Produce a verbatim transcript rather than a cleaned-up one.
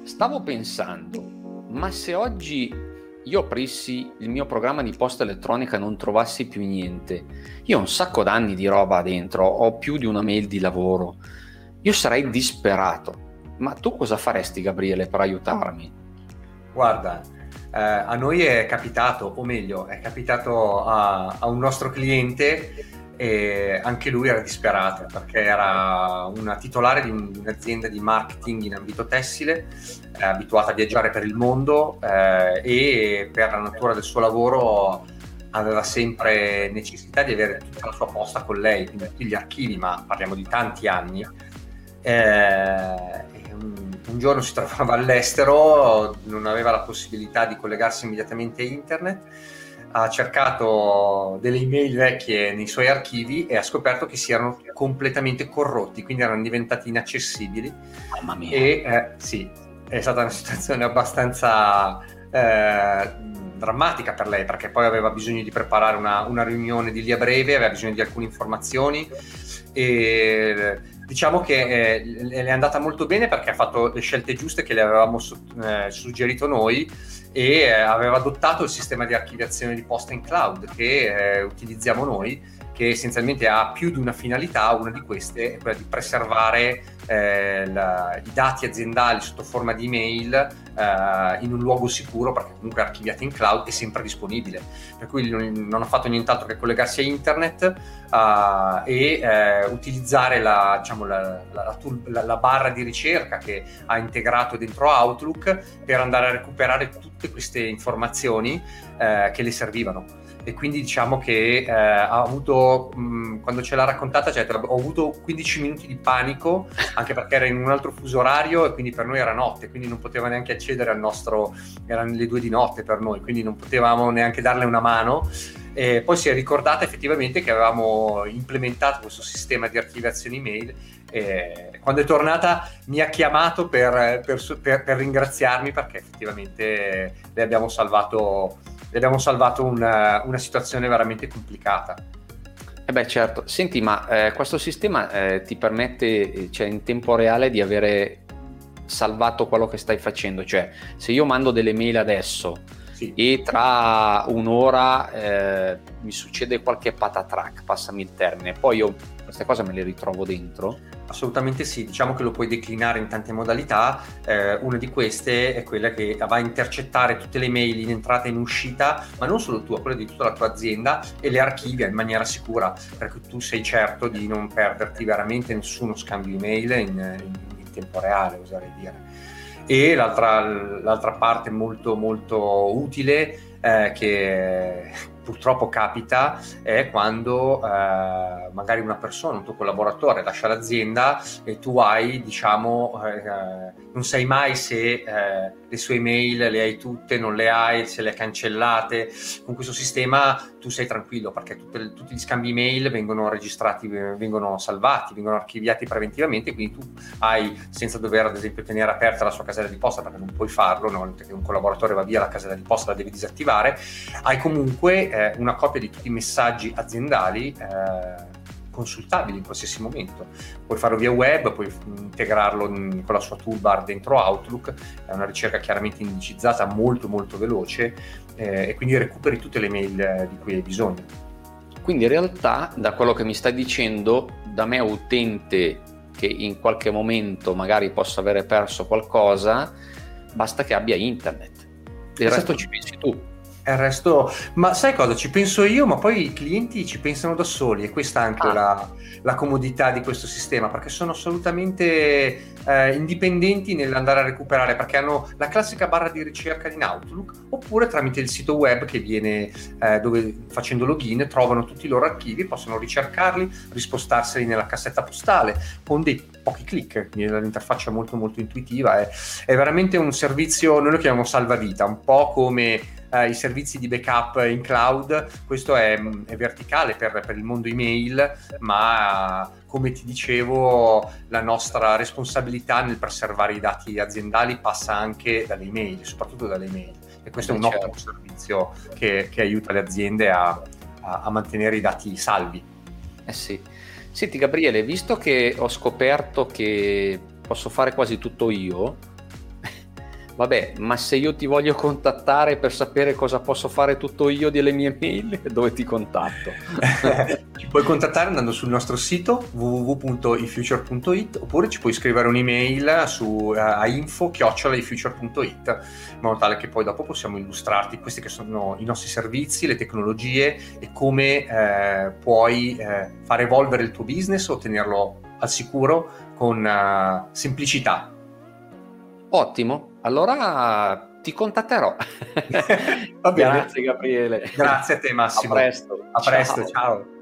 Stavo pensando, ma se oggi io aprissi il mio programma di posta elettronica e non trovassi più niente, io ho un sacco d'anni di roba dentro, ho più di una mail di lavoro, io sarei disperato. Ma tu cosa faresti, Gabriele, per aiutarmi? Guarda, eh, a noi è capitato, o meglio, è capitato a, a un nostro cliente e anche lui era disperato perché era una titolare di, un, di un'azienda di marketing in ambito tessile, eh, abituata a viaggiare per il mondo eh, e per la natura del suo lavoro aveva sempre necessità di avere tutta la sua posta con lei, quindi tutti gli archivi, ma parliamo di tanti anni. Eh, un, un giorno si trovava all'estero, non aveva la possibilità di collegarsi immediatamente a internet, ha cercato delle email vecchie nei suoi archivi e ha scoperto che si erano completamente corrotti, quindi erano diventati inaccessibili. Mamma mia. E eh, sì, è stata una situazione abbastanza eh, drammatica per lei, perché poi aveva bisogno di preparare una, una riunione di lì a breve, aveva bisogno di alcune informazioni e diciamo che eh, le è andata molto bene perché ha fatto le scelte giuste che le avevamo eh, suggerito noi e eh, aveva adottato il sistema di archiviazione di posta in cloud che eh, utilizziamo noi, che essenzialmente ha più di una finalità. Una di queste è quella di preservare eh, la, i dati aziendali sotto forma di email eh, in un luogo sicuro, perché comunque archiviata in cloud è sempre disponibile, per cui non, non ha fatto nient'altro che collegarsi a internet uh, e eh, utilizzare la, diciamo, la, la, la, la barra di ricerca che ha integrato dentro Outlook per andare a recuperare tutte queste informazioni eh, che le servivano. E quindi diciamo che eh, ha avuto, mh, quando ce l'ha raccontata, cioè, ho avuto quindici minuti di panico, anche perché era in un altro fuso orario e quindi per noi era notte, quindi non poteva neanche accedere al nostro, erano le due di notte per noi, quindi non potevamo neanche darle una mano. E poi si è ricordata effettivamente che avevamo implementato questo sistema di archiviazione email e quando è tornata mi ha chiamato per, per, per, per ringraziarmi, perché effettivamente le abbiamo salvato le abbiamo salvato una, una situazione veramente complicata. Eh beh, certo. Senti, ma eh, questo sistema eh, ti permette, cioè, in tempo reale di avere salvato quello che stai facendo? Cioè, se io mando delle mail adesso sì. e tra un'ora eh, mi succede qualche patatrack, passami il termine, poi io queste cose me le ritrovo dentro? Assolutamente sì, diciamo che lo puoi declinare in tante modalità. Eh, una di queste è quella che va a intercettare tutte le mail in entrata e in uscita, ma non solo tua, quelle di tutta la tua azienda, e le archivia in maniera sicura, perché tu sei certo di non perderti veramente nessuno scambio email in, in, in tempo reale, oserei dire. E l'altra, l'altra parte molto molto utile eh, che purtroppo capita è quando eh, magari una persona, un tuo collaboratore lascia l'azienda e tu hai, diciamo, eh, non sai mai se eh, le sue email le hai tutte, non le hai, se le hai cancellate. Con questo sistema tu sei tranquillo, perché tutte, tutti gli scambi email vengono registrati, vengono salvati, vengono archiviati preventivamente, quindi tu hai, senza dover ad esempio tenere aperta la sua casella di posta, perché non puoi farlo, una volta che un collaboratore va via la casella di posta la devi disattivare, hai comunque eh, una copia di tutti i messaggi aziendali eh, consultabili in qualsiasi momento. Puoi farlo via web, puoi integrarlo in, con la sua toolbar dentro Outlook, è una ricerca chiaramente indicizzata, molto molto veloce eh, e quindi recuperi tutte le mail eh, di cui hai bisogno. Quindi in realtà, da quello che mi stai dicendo, da me utente che in qualche momento magari possa avere perso qualcosa, basta che abbia internet, il resto ci pensi tu. Il resto, ma sai cosa? Ci penso io, ma poi i clienti ci pensano da soli, e questa è anche ah. la, la comodità di questo sistema, perché sono assolutamente eh, indipendenti nell'andare a recuperare, perché hanno la classica barra di ricerca in Outlook, oppure tramite il sito web che viene eh, dove facendo login trovano tutti i loro archivi, possono ricercarli, rispostarseli nella cassetta postale con dei pochi click. L'interfaccia è molto molto intuitiva, è, è veramente un servizio, noi lo chiamiamo salvavita, un po' come Uh, i servizi di backup in cloud. Questo è, è verticale per, per il mondo email, ma uh, come ti dicevo la nostra responsabilità nel preservare i dati aziendali passa anche dalle email, soprattutto dalle email, e questo è un certo. ottimo servizio che, che aiuta le aziende a, a, a mantenere i dati salvi. Eh sì. Senti Gabriele, visto che ho scoperto che posso fare quasi tutto io, Vabbè, ma se io ti voglio contattare per sapere cosa posso fare tutto io delle mie mail, dove ti contatto? Ci puoi contattare andando sul nostro sito w w w punto i future punto it, oppure ci puoi scrivere un'email su uh, a info chiocciola i future punto it, in modo tale che poi dopo possiamo illustrarti questi che sono i nostri servizi, le tecnologie e come eh, puoi eh, far evolvere il tuo business o tenerlo al sicuro con uh, semplicità. Ottimo, allora ti contatterò. Va bene. Grazie Gabriele. Grazie a te Massimo. A presto. A presto, Ciao. ciao.